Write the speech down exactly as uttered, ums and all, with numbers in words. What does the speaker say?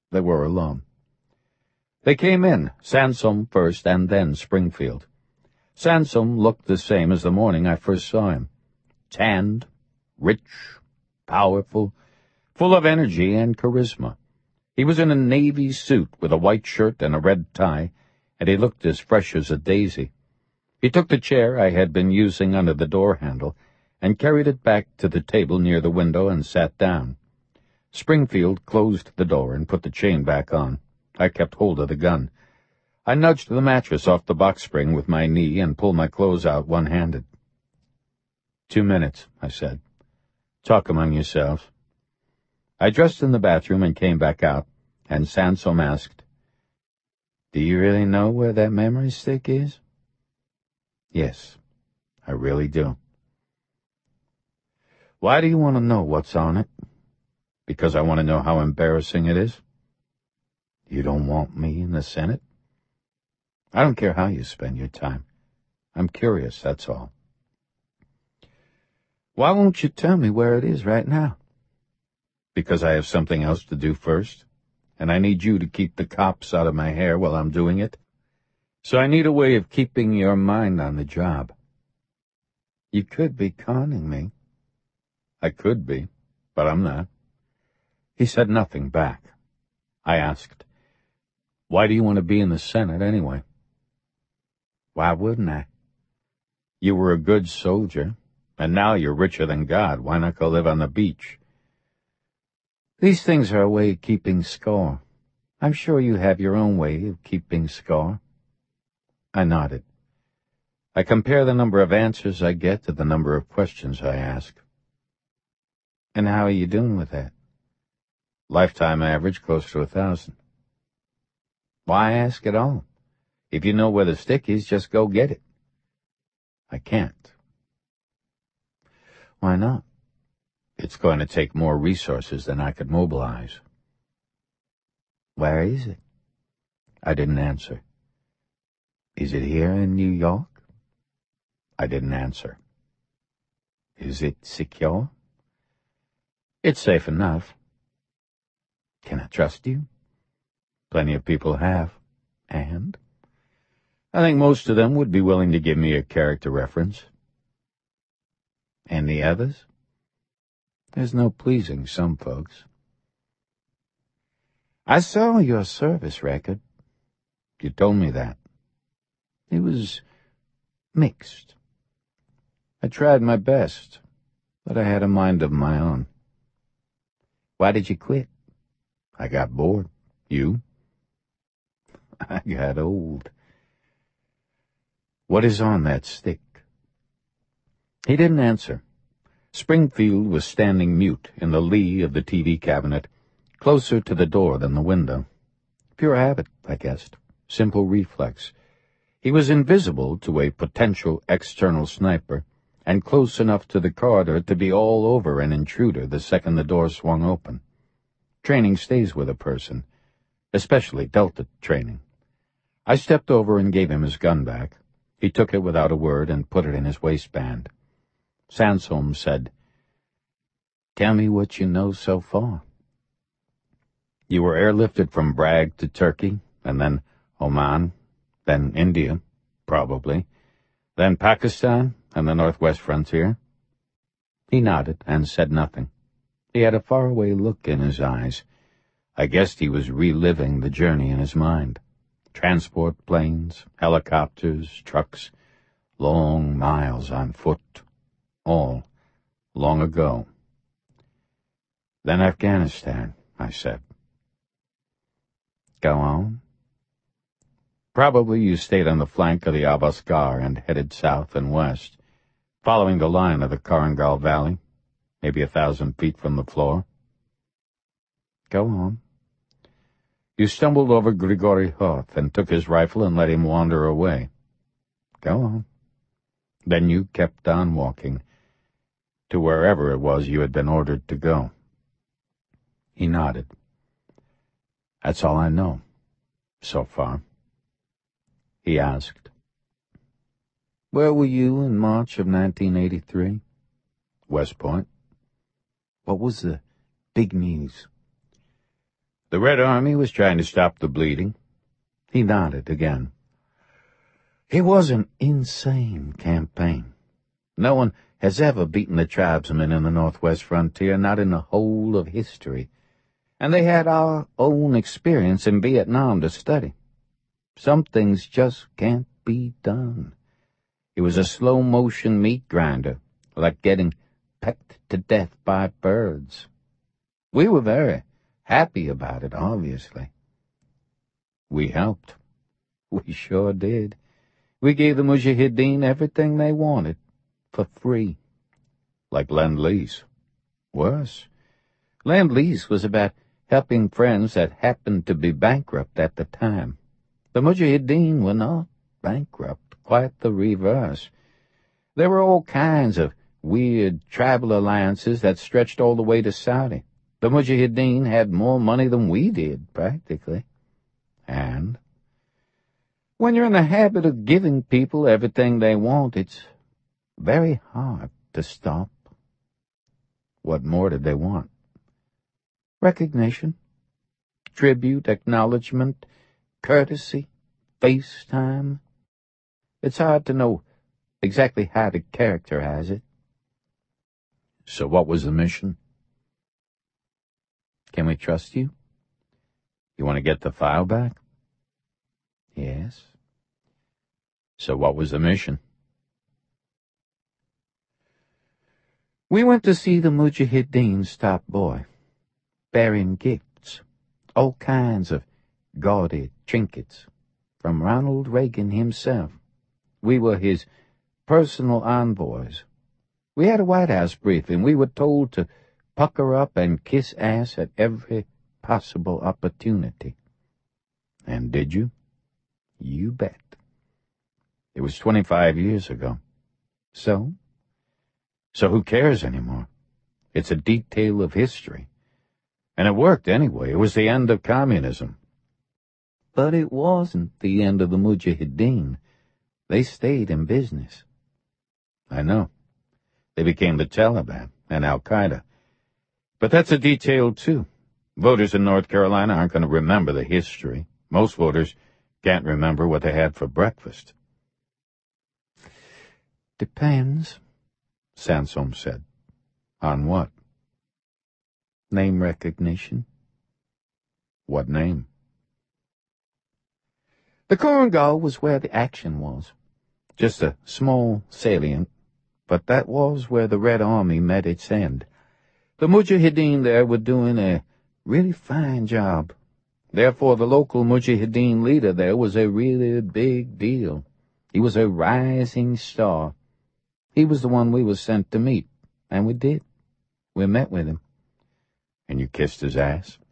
They were alone. They came in, Sansom first and then Springfield. Sansom looked the same as the morning I first saw him. Tanned, rich, powerful, full of energy and charisma. He was in a navy suit with a white shirt and a red tie, and he looked as fresh as a daisy. He took the chair I had been using under the door handle and carried it back to the table near the window and sat down. Springfield closed the door and put the chain back on. I kept hold of the gun. I nudged the mattress off the box spring with my knee and pulled my clothes out one-handed. Two minutes, I said. Talk among yourselves. I dressed in the bathroom and came back out, and Sansom asked, Do you really know where that memory stick is? Yes, I really do. Why do you want to know what's on it? Because I want to know how embarrassing it is? You don't want me in the Senate? I don't care how you spend your time. I'm curious, that's all. Why won't you tell me where it is right now? Because I have something else to do first, and I need you to keep the cops out of my hair while I'm doing it. So I need a way of keeping your mind on the job. You could be conning me. I could be, but I'm not. He said nothing back. I asked, Why do you want to be in the Senate anyway? Why wouldn't I? You were a good soldier, and now you're richer than God. Why not go live on the beach? These things are a way of keeping score. I'm sure you have your own way of keeping score. I nodded. I compare the number of answers I get to the number of questions I ask. And how are you doing with that? Lifetime average close to a thousand. Why ask at all? If you know where the stick is, just go get it. I can't. Why not? It's going to take more resources than I could mobilize. Where is it? I didn't answer. Is it here in New York? I didn't answer. Is it secure? It's safe enough. Can I trust you? Plenty of people have. And? I think most of them would be willing to give me a character reference. And the others? There's no pleasing some folks. I saw your service record. You told me that. It was mixed. I tried my best, but I had a mind of my own. Why did you quit? I got bored. You? I got old. What is on that stick? He didn't answer. Springfield was standing mute in the lee of the T V cabinet, closer to the door than the window. Pure habit, I guessed. Simple reflex. He was invisible to a potential external sniper, and close enough to the corridor to be all over an intruder the second the door swung open. Training stays with a person, especially Delta training. I stepped over and gave him his gun back. He took it without a word and put it in his waistband. Sansom said, Tell me what you know so far. You were airlifted from Bragg to Turkey, and then Oman, then India, probably, then Pakistan and the northwest frontier. He nodded and said nothing. He had a faraway look in his eyes. I guessed he was reliving the journey in his mind. Transport planes, helicopters, trucks, long miles on foot, all long ago. Then Afghanistan, I said. Go on. Probably you stayed on the flank of the Avaskar and headed south and west, following the line of the Korangal Valley, maybe a thousand feet from the floor. Go on. You stumbled over Grigory Hoth and took his rifle and let him wander away. Go on. Then you kept on walking to wherever it was you had been ordered to go. He nodded. That's all I know, so far. He asked, Where were you in March of nineteen eighty-three? West Point. What was the big news? The Red Army was trying to stop the bleeding. He nodded again. It was an insane campaign. No one has ever beaten the tribesmen in the Northwest frontier, not in the whole of history. And they had our own experience in Vietnam to study. Some things just can't be done. It was a slow-motion meat grinder, like getting pecked to death by birds. We were very happy about it, obviously. We helped. We sure did. We gave the Mujahideen everything they wanted, for free. Like Lend-Lease. Worse. Lend-Lease was about helping friends that happened to be bankrupt at the time. The Mujahideen were not bankrupt, quite the reverse. There were all kinds of weird tribal alliances that stretched all the way to Saudi. The Mujahideen had more money than we did, practically. And when you're in the habit of giving people everything they want, it's very hard to stop. What more did they want? Recognition, tribute, acknowledgement, courtesy, FaceTime. It's hard to know exactly how to characterize it. So what was the mission? Can we trust you? You want to get the file back? Yes. So what was the mission? We went to see the Mujahideen's top boy, bearing gifts, all kinds of gaudy trinkets, from Ronald Reagan himself. We were his personal envoys. We had a White House briefing. We were told to pucker up and kiss ass at every possible opportunity. And did you? You bet. It was twenty-five years ago. So? So who cares anymore? It's a detail of history. And it worked anyway. It was the end of communism. But it wasn't the end of the Mujahideen. They stayed in business. I know. They became the Taliban and Al-Qaeda. But that's a detail, too. Voters in North Carolina aren't going to remember the history. Most voters can't remember what they had for breakfast. Depends, Sansom said. On what? Name recognition. What name? The Korengal was where the action was. Just a small salient, but that was where the Red Army met its end. The Mujahideen there were doing a really fine job. Therefore, the local Mujahideen leader there was a really big deal. He was a rising star. He was the one we were sent to meet, and we did. We met with him. And you kissed his ass?